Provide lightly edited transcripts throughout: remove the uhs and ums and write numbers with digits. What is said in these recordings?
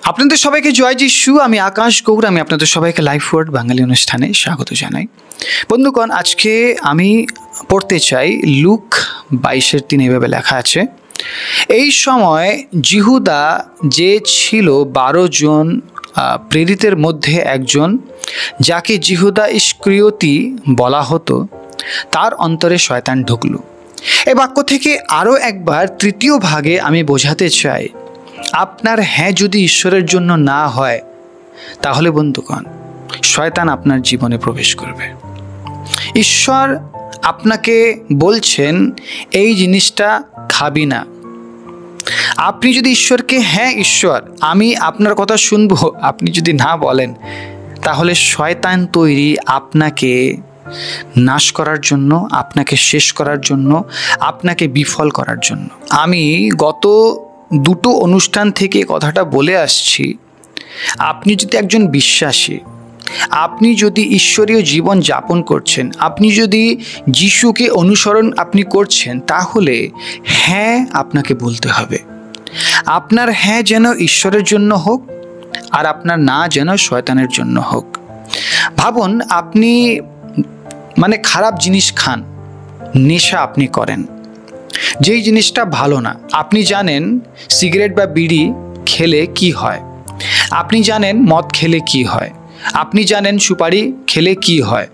আপনাদের সবাইকে জয় যিশু। আমি আকাশ গৌর, আমি আপনাদের সবাইকে লাইফ ওয়ার্ড বাঙালি অনুষ্ঠানে স্বাগত জানাই। বন্ধুগণ, আজকে আমি পড়তে চাই লুক 22:3। এভাবে লেখা আছে, এই সময় জিহুদা যে ছিল 12 জন প্রেরিতের মধ্যে একজন, যাকে জিহুদা ইস্করিয়তি বলা হতো, তার অন্তরে শয়তান ঢুকল। এ বাক্য থেকে আরও একবার তৃতীয় ভাগে আমি বোঝাতে চাই, আপনার হ্যাঁ যদি ঈশ্বরের জন্য না হয়, তাহলে বন্ধুগণ শয়তান আপনার জীবনে প্রবেশ করবে। ঈশ্বর আপনাকে বলছেন এই জিনিসটা খাবি না। আপনি যদি ঈশ্বরকে হ্যাঁ ঈশ্বর আমি আপনার কথা শুনবো আপনি যদি না বলেন, তাহলে শয়তান তৈরি আপনাকে নাশ করার জন্য, আপনাকে শেষ করার জন্য, আপনাকে বিফল করার জন্য। আমি গত দুটো অনুষ্ঠান থেকে কথাটা বলে আসছি, আপনি যদি একজন বিশ্বাসী, আপনি যদি ঈশ্বরীয় জীবন যাপন করছেন, আপনি যদি যিশুকে অনুসরণ আপনি করছেন, তাহলে হ্যাঁ আপনাকে বলতে হবে। আপনার হ্যাঁ যেন ঈশ্বরের জন্য হোক, আর আপনার না যেন শয়তানের জন্য হোক। ভাবুন, আপনি খারাপ জিনিস খান, নেশা আপনি করেন, যেই জিনিসটা ভালো না। আপনি জানেন সিগারেট বা বিড়ি খেলে কি হয়, আপনি জানেন মদ খেলে কি হয়, আপনি জানেন সুপারি খেলে কি হয়।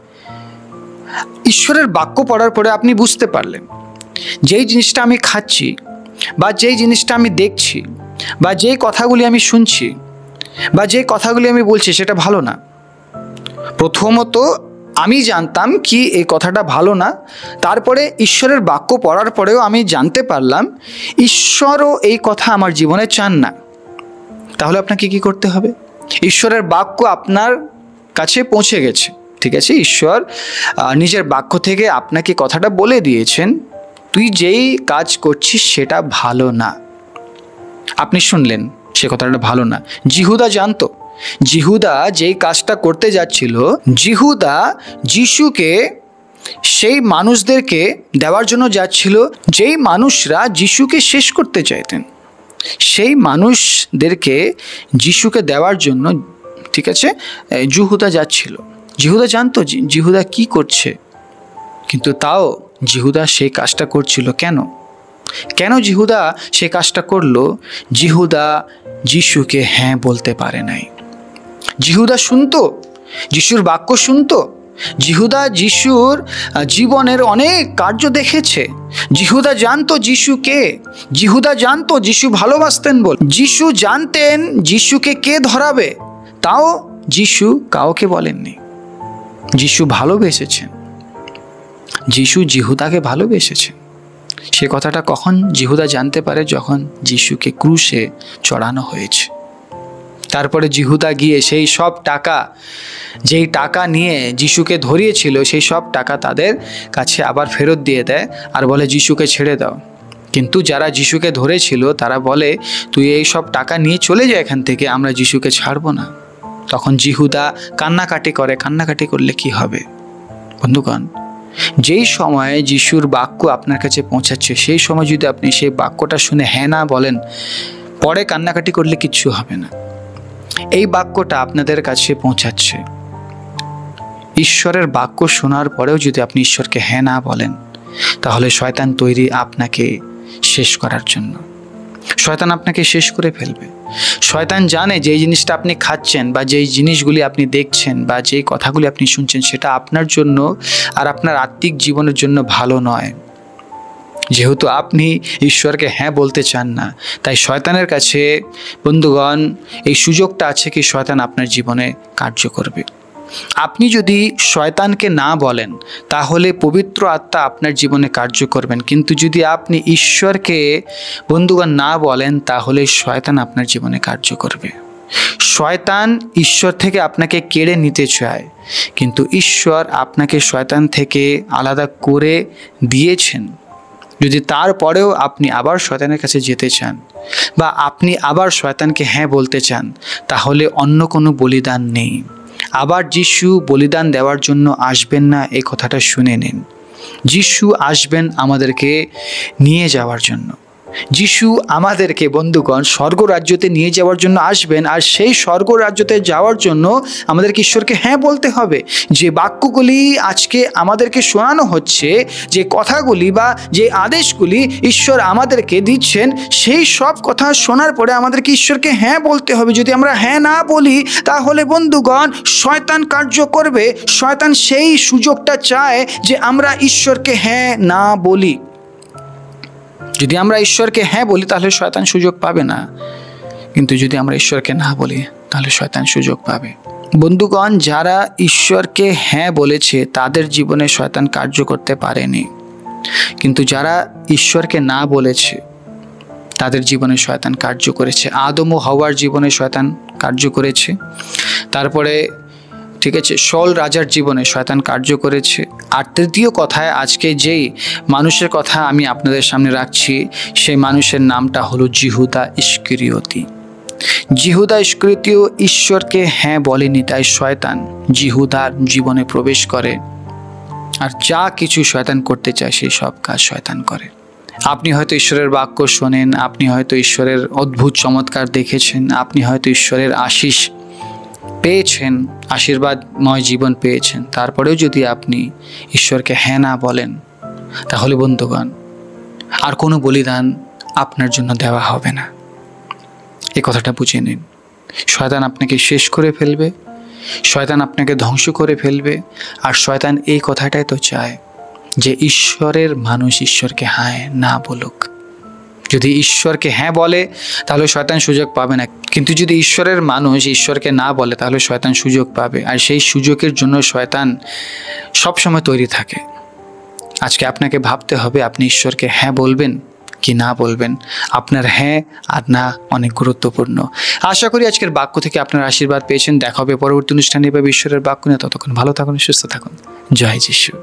ঈশ্বরের বাক্য পড়ার পরে আপনি বুঝতে পারলেন যেই জিনিসটা আমি খাচ্ছি, বা যেই জিনিসটা আমি দেখছি, বা যেই কথাগুলি আমি শুনছি, বা যেই কথাগুলি আমি বলছি, সেটা ভালো না। প্রথমত আমি জানতাম কি এই কথাটা ভালো না, তারপরে ঈশ্বরের বাক্য পড়ার পরেও আমি জানতে পারলাম ঈশ্বরও এই কথা আমার জীবনে চান না। তাহলে আপনাকে কি করতে হবে? ঈশ্বরের বাক্য আপনার কাছে পৌঁছে গেছে, ঠিক আছে? ঈশ্বর নিজের বাক্য থেকে আপনাকে কথাটা বলে দিয়েছেন, তুই যেই কাজ করছিস সেটা ভালো না। আপনি শুনলেন সে কথাটা ভালো না। জিহুদা জানতো, জিহুদা যেই কাজটা করতে যাচ্ছিল, জিহুদা যিশুকে সেই মানুষদেরকে দেওয়ার জন্য যাচ্ছিল, যেই মানুষরা যিশুকে শেষ করতে চাইতেন, সেই মানুষদেরকে যিশুকে দেওয়ার জন্য, ঠিক আছে, জিহুদা যাচ্ছিল। জিহুদা জানতো জিহুদা কি করছে, কিন্তু তাও জিহুদা সেই কাজটা করছিল। কেন জিহুদা সেই কাজটা করলো? জিহুদা যিশুকে হ্যাঁ বলতে পারে নাই। জিহুদা শুনতো, যিশুর বাক্য শুনতো, জিহুদা যিশুর জীবনের অনেক কার্য দেখেছে, জিহুদা জানতো যিশুকে, জিহুদা জানতো যিশু ভালোবাসতেন বল, যিশু জানতেন যিশুকে কে ধরাবে, তাও যিশু কাউকে বলেননি। যিশু ভালোবেসেছেন, যিশু জিহুদাকে ভালোবেসেছেন। সে কথাটা কখন জিহুদা জানতে পারে? যখন যিশুকে ক্রুশে চড়ানো হয়েছে। তারপরে জিহুদা গিয়ে সেই সব টাকা, যেই টাকা নিয়ে যিশুকে ধরিয়েছিল, সেই সব টাকা তাদের কাছে আবার ফেরত দিয়ে দেয় আর বলে যিশুকে ছেড়ে দাও। কিন্তু যারা যিশুকে ধরেছিল তারা বলে, তুই এই সব টাকা নিয়ে চলে যা এখান থেকে, আমরা যিশুকে ছাড়বো না। তখন জিহুদা কান্নাকাটি করে। কান্নাকাটি করলে কি হবে বন্ধুগণ? যেই সময়ে যিশুর বাক্য আপনার কাছে পৌঁছাচ্ছে, সেই সময় যদি আপনি সেই বাক্যটা শুনে হ্যাঁ না বলেন, পরে কান্নাকাটি করলে কিচ্ছু হবে না। এই বাক্যটা আপনাদের কাছে পৌঁছাচ্ছে, ঈশ্বরের বাক্য শোনার পরেও যদি আপনি ঈশ্বরকে হ্যাঁ না বলেন, তাহলে শয়তান তৈরি আপনাকে শেষ করার জন্য। শয়তান আপনাকে শেষ করে ফেলবে। শয়তান জানে যেই জিনিসটা আপনি খাচ্ছেন, বা যেই জিনিসগুলি আপনি দেখছেন, বা যেই কথাগুলি আপনি শুনছেন, সেটা আপনার জন্য আর আপনার আত্মিক জীবনের জন্য ভালো নয়। যেহেতু আপনি ঈশ্বরকে হ্যাঁ বলতে চান না, তাই শয়তানের কাছে বন্ধুগণ এই সুযোগটা আছে কি শয়তান আপনার জীবনে কার্য করবে। আপনি যদি শয়তানকে না বলেন, তাহলে পবিত্র আত্মা আপনার জীবনে কার্য করবেন। কিন্তু যদি আপনি ঈশ্বরকে বন্ধুগণ না বলেন, তাহলে শয়তান আপনার জীবনে কার্য করবে। শয়তান ঈশ্বর থেকে আপনাকে কেড়ে নিতে চায়, কিন্তু ঈশ্বর আপনাকে শয়তান থেকে আলাদা করে দিয়েছেন। যদি তারপরেও আপনি আবার শয়তানের কাছে যেতে চান, বা আপনি আবার শয়তানকে হ্যাঁ বলতে চান, তাহলে অন্য কোনো বলিদান নেই। আবার যিশু বলিদান দেওয়ার জন্য আসবেন না, এই কথাটা শুনে নিন। যিশু আসবেন আমাদেরকে নিয়ে যাওয়ার জন্য। যিশু আমাদেরকে বন্ধুগণ স্বর্গ রাজ্যতে নিয়ে যাওয়ার জন্য আসবেন, আর সেই স্বর্গ রাজ্যতে যাওয়ার জন্য আমাদেরকে ঈশ্বরকে হ্যাঁ বলতে হবে। যে বাক্যগুলি আজকে আমাদেরকে শোনানো হচ্ছে, যে কথাগুলি বা যে আদেশগুলি ঈশ্বর আমাদেরকে দিচ্ছেন, সেই সব কথা শোনার পরে আমাদেরকে ঈশ্বরকে হ্যাঁ বলতে হবে। যদি আমরা হ্যাঁ না বলি তাহলে বন্ধুগণ শয়তান কার্য করবে। শয়তান সেই সুযোগটা চায় যে আমরা ঈশ্বরকে হ্যাঁ না বলি। যদি আমরা ঈশ্বরকে হ্যাঁ বলি তাহলে শয়তান সুযোগ পাবে না, কিন্তু যদি আমরা ঈশ্বরকে না বলি তাহলে শয়তান সুযোগ পাবে। বন্ধুগণ, যারা ঈশ্বরকে হ্যাঁ বলেছে তাদের জীবনে শয়তান কার্য করতে পারেনি, কিন্তু যারা ঈশ্বরকে না বলেছে তাদের জীবনে শয়তান কার্য করেছে। আদম ও হাওয়ার জীবনে শয়তান কার্য করেছে, তারপরে ঠিক আছে শল রাজার জীবনে শয়তান কার্য করেছে। আর তৃতীয় কথায় আজকে যেই মানুষের কথা আমি আপনাদের সামনে রাখছি, সেই মানুষের নামটা হলো জিহুদা ইস্করিয়তি। জিহুদা ইস্করিয়তিও ঈশ্বরকে হ্যাঁ বলেনি, তাই শয়তান জিহুদার জীবনে প্রবেশ করে, আর যা কিছু শয়তান করতে চায় সেই সব কাজ শয়তান করে। আপনি হয়তো ঈশ্বরের বাক্য শোনেন, আপনি হয়তো ঈশ্বরের অদ্ভুত চমৎকার দেখেছেন, আপনি হয়তো ঈশ্বরের আশীষ পেয়েছেন, আশীর্বাদময় জীবন পেয়েছেন, তারপরেও যদি আপনি ঈশ্বরকে হ্যাঁ না বলেন তাহলে বন্ধুগণ আর কোনো বলিদান আপনার জন্য দেওয়া হবে না। এই কথাটা বুঝে নিন। শয়তান আপনাকে শেষ করে ফেলবে, শয়তান আপনাকে ধ্বংস করে ফেলবে, আর শয়তান এই কথাটাই তো চায় যে ঈশ্বরের মানুষ ঈশ্বরকে হ্যাঁ না বলুক। যদি ঈশ্বরকে হ্যাঁ বলে তাহলে শয়তান সুযোগ পাবে না, কিন্তু যদি ঈশ্বরের মানুষ ঈশ্বরকে না বলে তাহলে শয়তান সুযোগ পাবে, আর সেই সুযোগের জন্য শয়তান সবসময় তৈরি থাকে। আজকে আপনাকে ভাবতে হবে আপনি ঈশ্বরকে হ্যাঁ বলবেন কি না বলবেন। আপনার হ্যাঁ আর না অনেক গুরুত্বপূর্ণ। আশা করি আজকের বাক্য থেকে আপনার আশীর্বাদ পেয়েছেন। দেখা হবে পরবর্তী অনুষ্ঠানে বা ঈশ্বরের বাক্য নিয়ে। ততক্ষণ ভালো থাকুন, সুস্থ থাকুন। জয় যিশু।